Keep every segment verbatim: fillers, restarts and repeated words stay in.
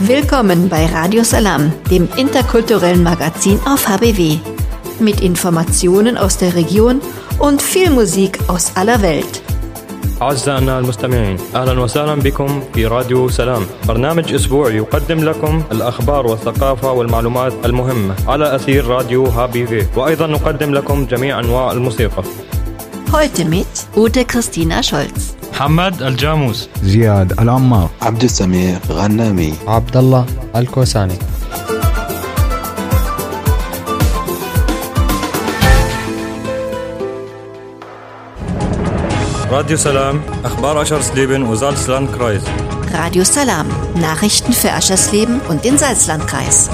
Willkommen bei Radio Salam, dem interkulturellen Magazin auf H B W. Mit Informationen aus der Region und viel Musik aus aller Welt. أعزائنا المستمعين، أهلا وسهلا بكم في راديو سلام، برنامج أسبوعي يقدم لكم الأخبار والثقافة والمعلومات المهمة على أثير راديو H B W، وأيضا نقدم لكم جميع أنواع الموسيقى. Heute mit Ute Christina Scholz, محمد الجاموس، زياد العمار، عبد السميع غنامي، عبد الله الكوساني. Radio Salam, Akhbar Aschersleben und Salzlandkreis. Radio Salam, Nachrichten für Aschersleben und den Salzlandkreis.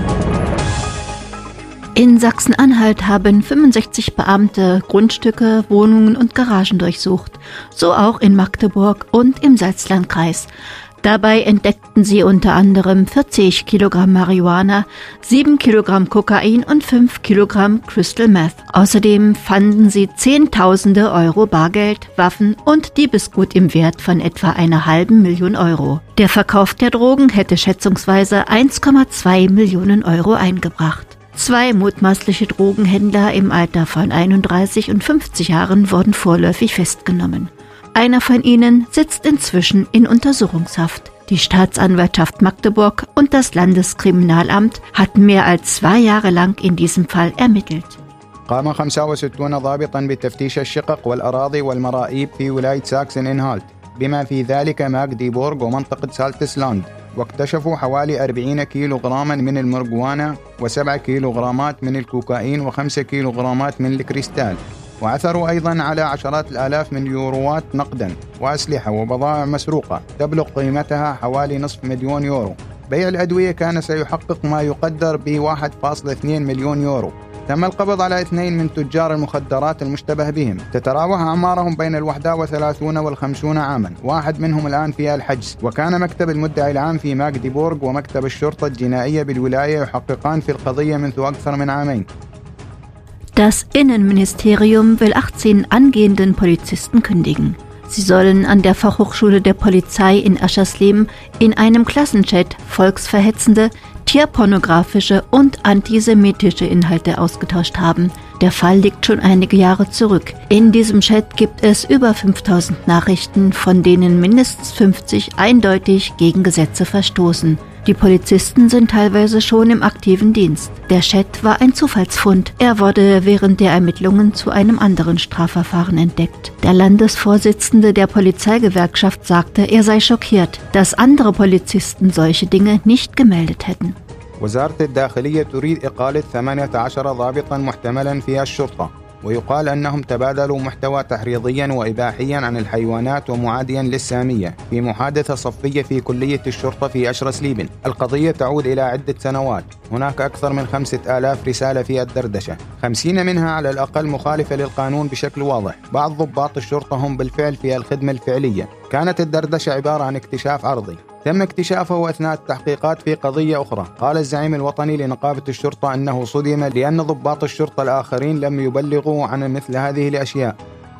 In Sachsen-Anhalt haben fünfundsechzig Beamte Grundstücke, Wohnungen und Garagen durchsucht, so auch in Magdeburg und im Salzlandkreis. Dabei entdeckten sie unter anderem vierzig Kilogramm Marihuana, sieben Kilogramm Kokain und fünf Kilogramm Crystal Meth. Außerdem fanden sie Zehntausende Euro Bargeld, Waffen und Diebesgut im Wert von etwa einer halben Million Euro. Der Verkauf der Drogen hätte schätzungsweise eins Komma zwei Millionen Euro eingebracht. Zwei mutmaßliche Drogenhändler im Alter von einunddreißig und fünfzig Jahren wurden vorläufig festgenommen. Einer von ihnen sitzt inzwischen in Untersuchungshaft. Die Staatsanwaltschaft Magdeburg und das Landeskriminalamt hatten mehr als zwei Jahre lang in diesem Fall ermittelt. قام خمسة وستين ضابطا بتفتيش الشقق والأراضي والمرائب في ولاية ساكسن إنهالت بما في ذلك ماغديبورغ ومنطقة سالتسلاند، واكتشفوا حوالي أربعين كيلو غراما من المرجوانا وسبعة كيلو غرامات من الكوكايين وخمسة كيلو غرامات من الكريستال، وعثروا أيضا على عشرات الآلاف من يوروات نقدا وأسلحة وبضائع مسروقة تبلغ قيمتها حوالي نصف مليون يورو. بيع الأدوية كان سيحقق ما يقدر ب واحد فاصلة اثنين مليون يورو. تم القبض على اثنين من تجار المخدرات المشتبه بهم، تتراوح أعمارهم بين الواحد وثلاثين والخمسون عاما، واحد منهم الآن في الحجز. وكان مكتب المدعي العام في ماغديبورغ ومكتب الشرطة الجنائية بالولاية يحققان في القضية منذ أكثر من عامين. Das Innenministerium will achtzehn angehenden Polizisten kündigen. Sie sollen an der Fachhochschule der Polizei in Aschersleben in einem Klassenchat volksverhetzende, tierpornografische und antisemitische Inhalte ausgetauscht haben. Der Fall liegt schon einige Jahre zurück. In diesem Chat gibt es über fünftausend Nachrichten, von denen mindestens fünfzig eindeutig gegen Gesetze verstoßen. Die Polizisten sind teilweise schon im aktiven Dienst. Der Chat war ein Zufallsfund. Er wurde während der Ermittlungen zu einem anderen Strafverfahren entdeckt. Der Landesvorsitzende der Polizeigewerkschaft sagte, er sei schockiert, dass andere Polizisten solche Dinge nicht gemeldet hätten. وزارة الداخلية تريد إقالة ثمانية عشر ضابطا محتملا في الشرطة، ويقال أنهم تبادلوا محتوى تحريضيا وإباحيا عن الحيوانات ومعاديا للسامية في محادثة صفية في كلية الشرطة في أشرسليبن. القضية تعود إلى عدة سنوات. هناك أكثر من خمسة آلاف رسالة في الدردشة، خمسين منها على الأقل مخالفة للقانون بشكل واضح. بعض ضباط الشرطة هم بالفعل في الخدمة الفعلية. كانت الدردشة عبارة عن اكتشاف عرضي تم اكتشافه أثناء التحقيقات في قضية أخرى. قال الزعيم الوطني لنقابة الشرطة أنه صدم لأن ضباط الشرطة الآخرين لم يبلغوا عن مثل هذه الأشياء.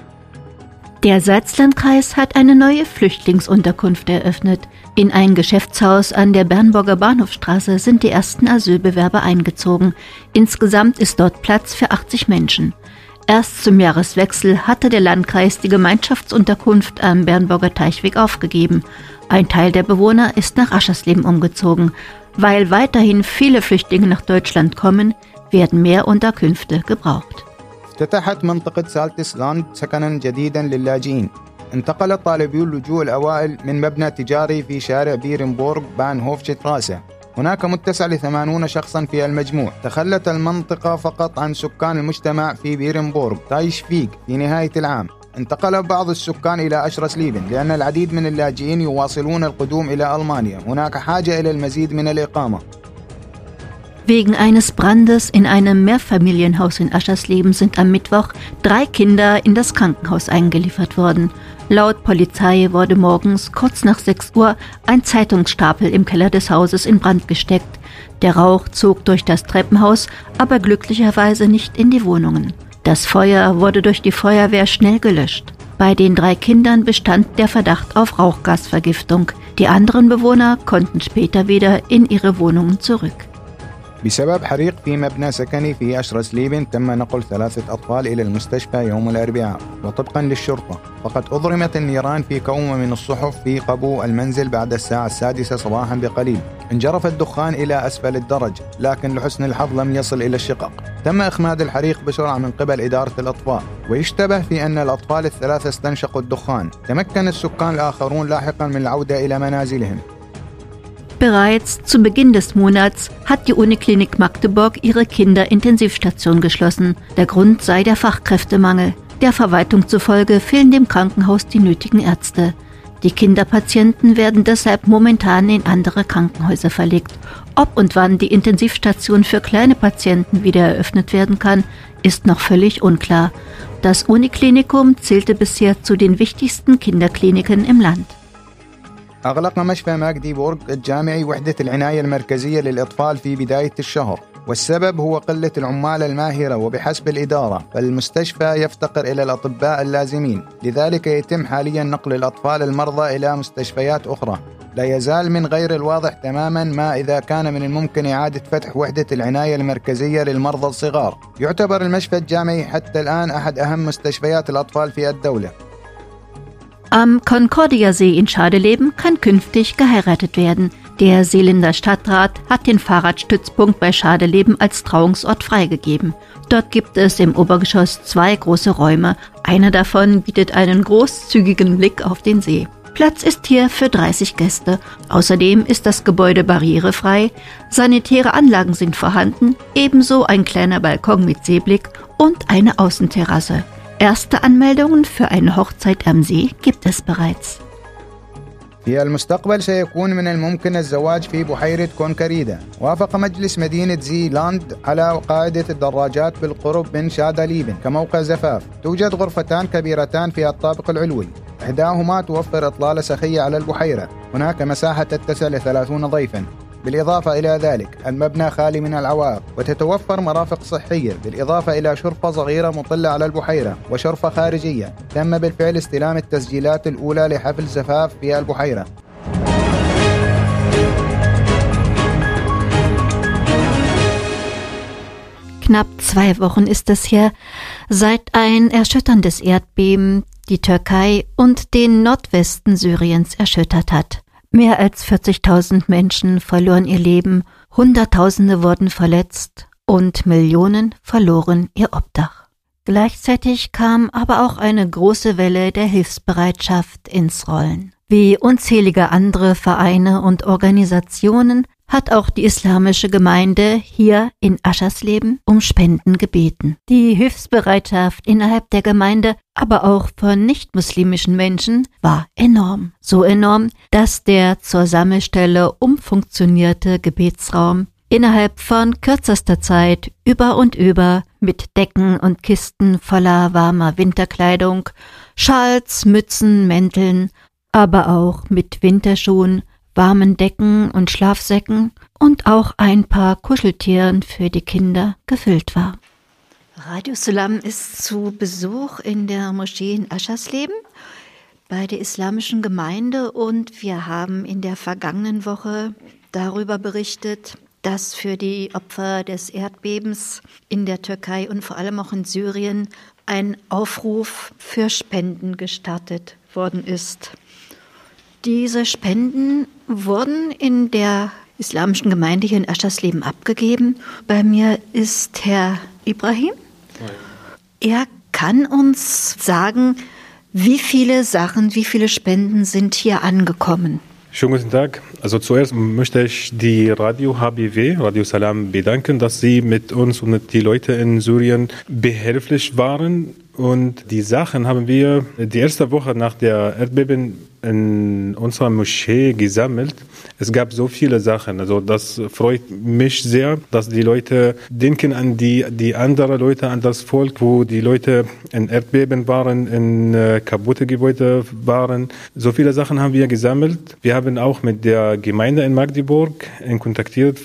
Der Salzlandkreis hat eine neue Flüchtlingsunterkunft eröffnet. In ein Geschäftshaus an der Bernburger Bahnhofstraße sind die ersten Asylbewerber eingezogen. Insgesamt ist dort Platz für achtzig Menschen. Erst zum Jahreswechsel hatte der Landkreis die Gemeinschaftsunterkunft am Bernburger Teichweg aufgegeben. Ein Teil der Bewohner ist nach Aschersleben umgezogen. Weil weiterhin viele Flüchtlinge nach Deutschland kommen, werden mehr Unterkünfte gebraucht. افتتحت منطقة سالتسلاند سكنا جديدا للاجئين. انتقل طالبي اللجوء الأوائل من مبنى تجاري في شارع بيرنبورغ بانهوفشتراسة. هناك متسع لثمانون شخصا في المجموع. تخلت المنطقة فقط عن سكان المجتمع في بيرنبورغ تايشفيغ في نهاية العام. انتقل بعض السكان إلى أشرسليبن لأن العديد من اللاجئين يواصلون القدوم إلى ألمانيا. هناك حاجة إلى المزيد من الإقامة. Wegen eines Brandes in einem Mehrfamilienhaus in Aschersleben sind am Mittwoch drei Kinder in das Krankenhaus eingeliefert worden. Laut Polizei wurde morgens kurz nach sechs Uhr ein Zeitungsstapel im Keller des Hauses in Brand gesteckt. Der Rauch zog durch das Treppenhaus, aber glücklicherweise nicht in die Wohnungen. Das Feuer wurde durch die Feuerwehr schnell gelöscht. Bei den drei Kindern bestand der Verdacht auf Rauchgasvergiftung. Die anderen Bewohner konnten später wieder in ihre Wohnungen zurück. بسبب حريق في مبنى سكني في أشرس ليبن تم نقل ثلاثة أطفال إلى المستشفى يوم الأربعاء، وطبقا للشرطة فقد أضرمت النيران في كومة من الصحف في قبو المنزل بعد الساعة السادسة صباحا بقليل. انجرف الدخان إلى أسفل الدرج، لكن لحسن الحظ لم يصل إلى الشقق. تم إخماد الحريق بسرعة من قبل إدارة الأطفاء، ويشتبه في أن الأطفال الثلاثة استنشقوا الدخان. تمكن السكان الآخرون لاحقا من العودة إلى منازلهم. Bereits zu Beginn des Monats hat die Uniklinik Magdeburg ihre Kinderintensivstation geschlossen. Der Grund sei der Fachkräftemangel. Der Verwaltung zufolge fehlen dem Krankenhaus die nötigen Ärzte. Die Kinderpatienten werden deshalb momentan in andere Krankenhäuser verlegt. Ob und wann die Intensivstation für kleine Patienten wieder eröffnet werden kann, ist noch völlig unklar. Das Uniklinikum zählte bisher zu den wichtigsten Kinderkliniken im Land. أغلق مشفى ماغديبورغ الجامعي وحدة العناية المركزية للأطفال في بداية الشهر، والسبب هو قلة العمال الماهرة، وبحسب الإدارة فالمستشفى يفتقر إلى الأطباء اللازمين، لذلك يتم حاليا نقل الأطفال المرضى إلى مستشفيات أخرى. لا يزال من غير الواضح تماما ما إذا كان من الممكن إعادة فتح وحدة العناية المركزية للمرضى الصغار. يعتبر المشفى الجامعي حتى الآن أحد أهم مستشفيات الأطفال في الدولة. Am Concordia-See in Schadeleben kann künftig geheiratet werden. Der Seelender Stadtrat hat den Fahrradstützpunkt bei Schadeleben als Trauungsort freigegeben. Dort gibt es im Obergeschoss zwei große Räume. Einer davon bietet einen großzügigen Blick auf den See. Platz ist hier für dreißig Gäste. Außerdem ist das Gebäude barrierefrei, sanitäre Anlagen sind vorhanden, ebenso ein kleiner Balkon mit Seeblick und eine Außenterrasse. Erste Anmeldungen für eine Hochzeit am See gibt es bereits. في المستقبل سيكون من الممكن الزواج في بحيرة كونكريدا. وافق مجلس مدينة زيلاند على قاعدة الدراجات بالقرب من شاداليبن كموقع زفاف. توجد غرفتان كبيرتان في الطابق العلوي، إحداهما توفر إطلالة سخية على البحيرة. هناك مساحة تتسع لثلاثين ضيفا. بالإضافة إلى ذلك المبنى خالي من العوائق، وتتوفر مرافق صحية، بالإضافة إلى شرفة صغيرة مطلة على البحيرة وشرفة خارجية. تم بالفعل استلام التسجيلات الأولى لحفل زفاف في البحيرة. Knapp zwei Wochen ist es her, seit ein erschütterndes Erdbeben die Türkei und den Nordwesten Syriens erschüttert hat. Mehr als vierzigtausend Menschen verloren ihr Leben, Hunderttausende wurden verletzt und Millionen verloren ihr Obdach. Gleichzeitig kam aber auch eine große Welle der Hilfsbereitschaft ins Rollen. Wie unzählige andere Vereine und Organisationen hat auch die islamische Gemeinde hier in Aschersleben um Spenden gebeten. Die Hilfsbereitschaft innerhalb der Gemeinde, aber auch von nicht-muslimischen Menschen, war enorm. So enorm, dass der zur Sammelstelle umfunktionierte Gebetsraum innerhalb von kürzester Zeit über und über mit Decken und Kisten voller warmer Winterkleidung, Schals, Mützen, Mänteln, aber auch mit Winterschuhen, warmen Decken und Schlafsäcken und auch ein paar Kuscheltieren für die Kinder gefüllt war. Radio Salam ist zu Besuch in der Moschee in Aschersleben bei der islamischen Gemeinde und wir haben in der vergangenen Woche darüber berichtet, dass für die Opfer des Erdbebens in der Türkei und vor allem auch in Syrien ein Aufruf für Spenden gestartet worden ist. Diese Spenden wurden in der islamischen Gemeinde hier in Aschersleben abgegeben. Bei mir ist Herr Ibrahim. Er kann uns sagen, wie viele Sachen, wie viele Spenden sind hier angekommen. Schönen guten Tag. Also zuerst möchte ich die Radio H B W, Radio Salam, bedanken, dass sie mit uns und mit den Leuten in Syrien behilflich waren. Und die Sachen haben wir die erste Woche nach der Erdbeben in unserer Moschee gesammelt. Es gab so viele Sachen. Also das freut mich sehr, dass die Leute denken an die, die anderen Leute, an das Volk, wo die Leute in Erdbeben waren, in äh, kaputte Gebäude waren. So viele Sachen haben wir gesammelt. Wir haben auch mit der Gemeinde in Magdeburg in kontaktiert.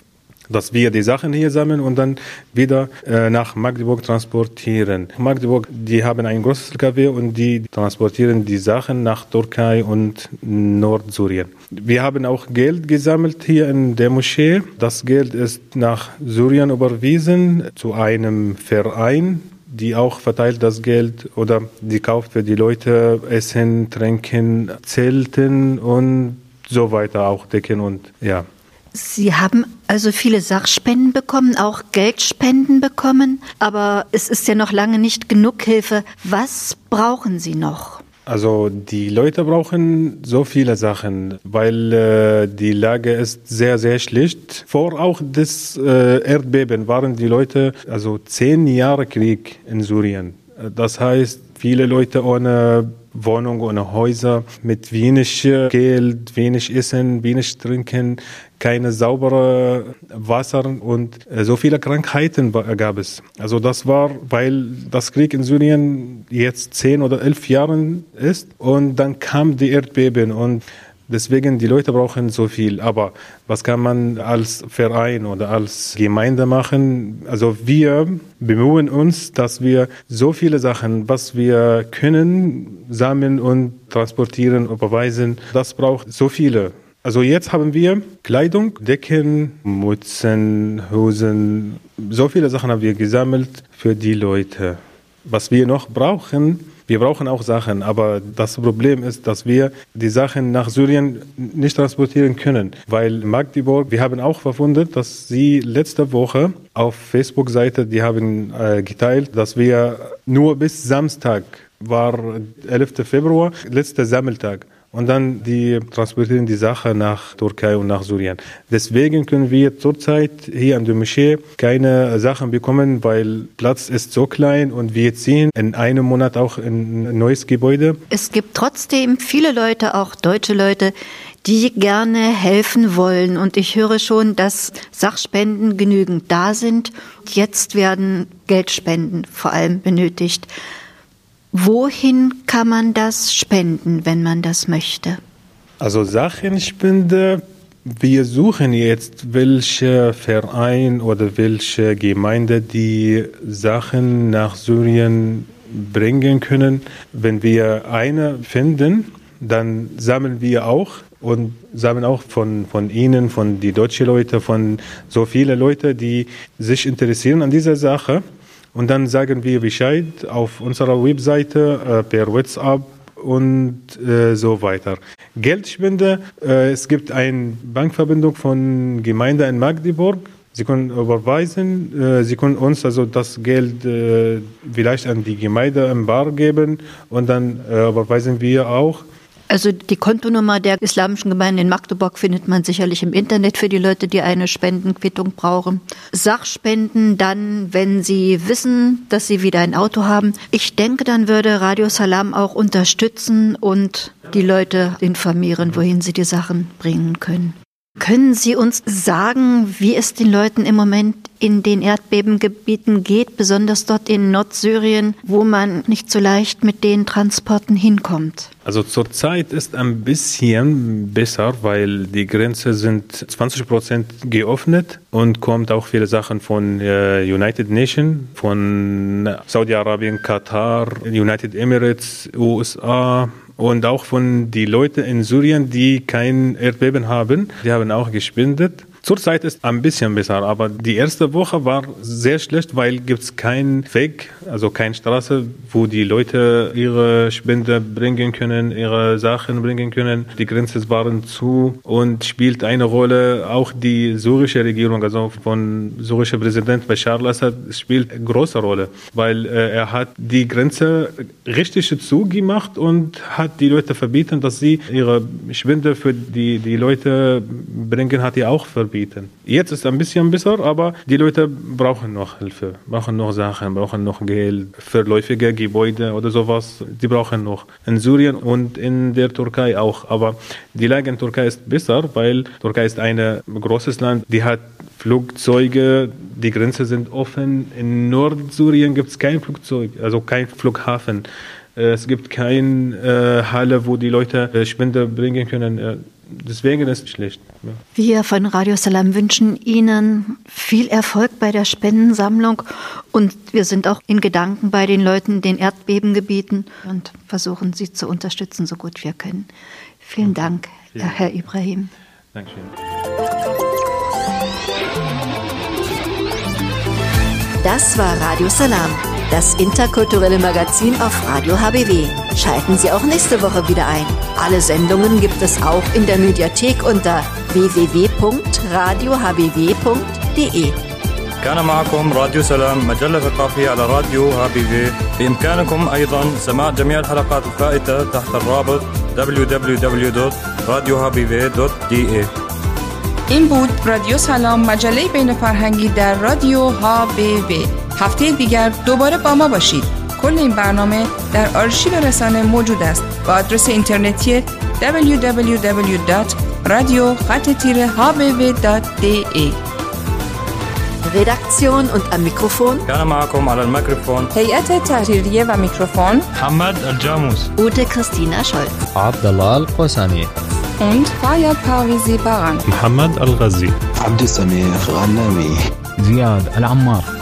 dass wir die Sachen hier sammeln und dann wieder äh, nach Magdeburg transportieren. Magdeburg, die haben ein großes L K W und die transportieren die Sachen nach Türkei und Nordsyrien. Wir haben auch Geld gesammelt hier in der Moschee. Das Geld ist nach Syrien überwiesen zu einem Verein, die auch verteilt das Geld oder die kauft für die Leute Essen, Trinken, Zelten und so weiter, auch Decken und ja. Sie haben also viele Sachspenden bekommen, auch Geldspenden bekommen, aber es ist ja noch lange nicht genug Hilfe. Was brauchen Sie noch? Also die Leute brauchen so viele Sachen, weil äh, die Lage ist sehr, sehr schlecht. Vor auch des äh, Erdbeben waren die Leute, also zehn Jahre Krieg in Syrien. Das heißt, viele Leute ohne Wohnung, ohne Häuser, mit wenig Geld, wenig Essen, wenig Trinken, keine saubere Wasser und so viele Krankheiten gab es. Also das war, weil das Krieg in Syrien jetzt zehn oder elf Jahren ist und dann kam die Erdbeben und deswegen die Leute brauchen so viel. Aber was kann man als Verein oder als Gemeinde machen? Also wir bemühen uns, dass wir so viele Sachen, was wir können, sammeln und transportieren, überweisen. Das braucht so viele. Also jetzt haben wir Kleidung, Decken, Mützen, Hosen, so viele Sachen haben wir gesammelt für die Leute. Was wir noch brauchen, wir brauchen auch Sachen, aber das Problem ist, dass wir die Sachen nach Syrien nicht transportieren können, weil Magdeburg, wir haben auch verfunden, dass sie letzte Woche auf Facebook-Seite, die haben äh, geteilt, dass wir nur bis Samstag, war elfter Februar, letzter Sammeltag. Und dann die transportieren die Sache nach Türkei und nach Syrien. Deswegen können wir zurzeit hier an der Moschee keine Sachen bekommen, weil Platz ist so klein und wir ziehen in einem Monat auch in ein neues Gebäude. Es gibt trotzdem viele Leute, auch deutsche Leute, die gerne helfen wollen. Und ich höre schon, dass Sachspenden genügend da sind. Jetzt werden Geldspenden vor allem benötigt. Wohin kann man das spenden, wenn man das möchte? Also Sachenspende, wir suchen jetzt, welche Verein oder welche Gemeinde die Sachen nach Syrien bringen können. Wenn wir eine finden, dann sammeln wir auch und sammeln auch von, von Ihnen, von den deutschen Leuten, von so vielen Leuten, die sich interessieren an dieser Sache. Und dann sagen wir Bescheid auf unserer Webseite, äh, per WhatsApp und äh, so weiter. Geldspende, äh, es gibt eine Bankverbindung von Gemeinde in Magdeburg. Sie können überweisen, äh, Sie können uns also das Geld äh, vielleicht an die Gemeinde im Bar geben und dann äh, überweisen wir auch. Also die Kontonummer der islamischen Gemeinde in Magdeburg findet man sicherlich im Internet für die Leute, die eine Spendenquittung brauchen. Sachspenden dann, wenn sie wissen, dass sie wieder ein Auto haben. Ich denke, dann würde Radio Salam auch unterstützen und die Leute informieren, wohin sie die Sachen bringen können. Können Sie uns sagen, wie es den Leuten im Moment in den Erdbebengebieten geht, besonders dort in Nordsyrien, wo man nicht so leicht mit den Transporten hinkommt? Also zurzeit ist ein bisschen besser, weil die Grenzen sind zwanzig Prozent geöffnet und kommt auch viele Sachen von äh, United Nations, von Saudi-Arabien, Katar, United Emirates, U S A. Und auch von den Leuten in Syrien, die kein Erdbeben haben, die haben auch gespendet. Zurzeit ist ein bisschen besser, aber die erste Woche war sehr schlecht, weil gibt es keinen Weg, also keine Straße, wo die Leute ihre Spende bringen können, ihre Sachen bringen können. Die Grenzen waren zu und spielt eine Rolle auch die syrische Regierung, also von syrischer Präsident Bashar al-Assad spielt eine große Rolle, weil äh, er hat die Grenze richtig zugemacht und hat die Leute verbieten, dass sie ihre Spende für die, die Leute bringen, hat er auch verbieten. Jetzt ist es ein bisschen besser, aber die Leute brauchen noch Hilfe, brauchen noch Sachen, brauchen noch Geld, verläufige Gebäude oder sowas. Die brauchen noch in Syrien und in der Türkei auch. Aber die Lage in Türkei ist besser, weil Türkei ist ein großes Land, die hat Flugzeuge, die Grenzen sind offen. In Nordsyrien gibt es kein Flugzeug, also kein Flughafen. Es gibt keine äh, Halle, wo die Leute äh, Spende bringen können. Äh, deswegen ist es schlecht. Ja. Wir von Radio Salam wünschen Ihnen viel Erfolg bei der Spendensammlung und wir sind auch in Gedanken bei den Leuten in den Erdbebengebieten und versuchen sie zu unterstützen, so gut wir können. Vielen okay. Dank, Vielen Herr Dank. Ibrahim. Dankeschön. Das war Radio Salam, das interkulturelle Magazin auf Radio H B W. Schalten Sie auch nächste Woche wieder ein. Alle Sendungen gibt es auch in der Mediathek unter w w w punkt radio h b w punkt d e. كان معكم راديو سلام مجلة ثقافية على راديو ها بي في. بإمكانكم أيضا سماع جميع الحلقات الفائتة تحت الرابط دبليو دبليو دبليو دوت راديو ها بی وی دوت دی ای. این بود رادیو سلام، مجله بین فرهنگی در رادیو ها بی وی. هفته دیگر دوباره با ما باشید. کل این برنامه در آرشیو رسانه موجود است با آدرس اینترنتی دبلیو دبلیو دبلیو دات رادیو خط تیره ها بی وی دات دی ای. Redaktion und am Mikrofon كان معكم على الميكروفون هيئة تحريرية وميكروفون محمد الجاموس Ute Christina Scholz عبد الله القوساني und Fayad Parvizi Baran. محمد الغزي عبد السميع غنامي زياد العمار.